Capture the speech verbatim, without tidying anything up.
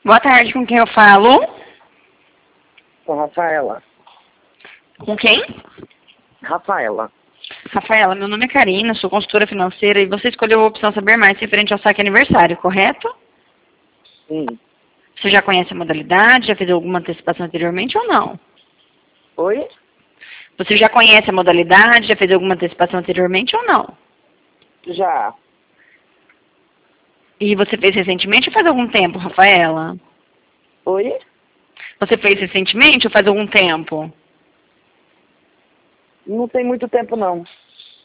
Boa tarde, com quem eu falo? Com Rafaela. Com quem? Rafaela. Rafaela, meu nome é Karina, sou consultora financeira e você escolheu a opção Saber Mais referente ao saque aniversário, correto? Sim. Você já conhece a modalidade, já fez alguma antecipação anteriormente ou não? Oi? Você já conhece a modalidade, já fez alguma antecipação anteriormente ou não? Já. E você fez recentemente ou faz algum tempo, Rafaela? Oi? Você fez recentemente ou faz algum tempo? Não tem muito tempo, não.